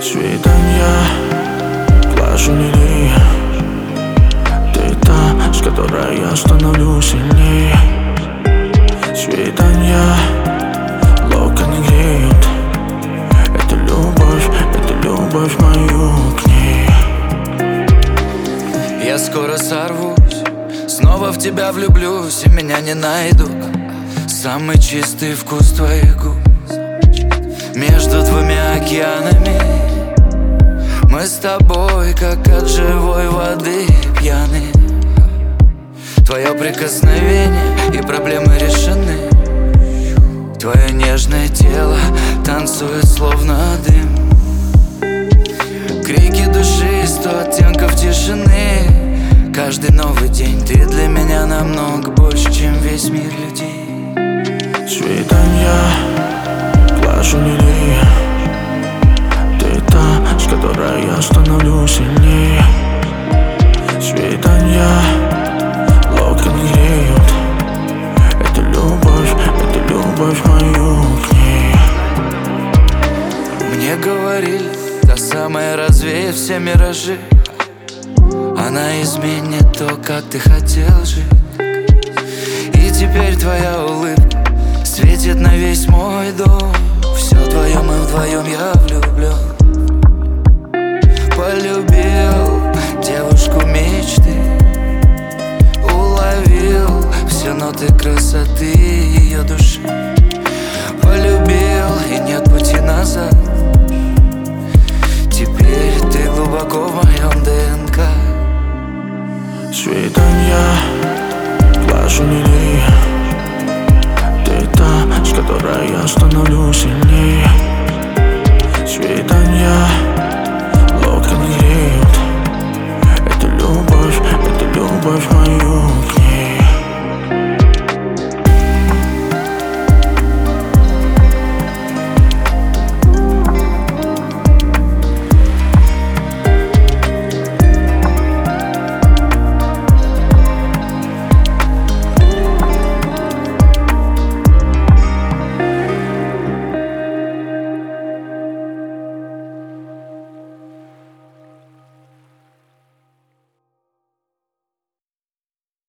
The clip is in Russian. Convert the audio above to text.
Свидания, глажу лилии. Ты та, с которой я становлюсь сильнее. Свидания, локоны греют. Это любовь мою к ней. Я скоро сорвусь, снова в тебя влюблюсь, и меня не найдут. Самый чистый вкус твоих губ между двумя океанами. Мы с тобой, как от живой воды пьяны. Твое прикосновение и проблемы решены. Твое нежное тело танцует словно дым. Крики души, 100 оттенков тишины. Каждый новый день ты для меня намного больше, чем весь мир людей. Свидания, глажу лилии. Ты та, с которой я становлюсь сильнее. Свидания, локоны греют. Это любовь мою к ней. Мне говорили, та самая развеет все миражи. Она изменит то, как ты хотел жить. И теперь твоя улыбка светит на весь мой дом. Все вдвоем и вдвоем я влюблен. Полюбил девушку мечты. Уловил все ноты красоты ее души. Полюбил, и нет пути назад. Теперь ты глубоко в моем ДНК. Свидания, глажу лилии. Ты та, с которой я становлюсь сильнее. Свидания,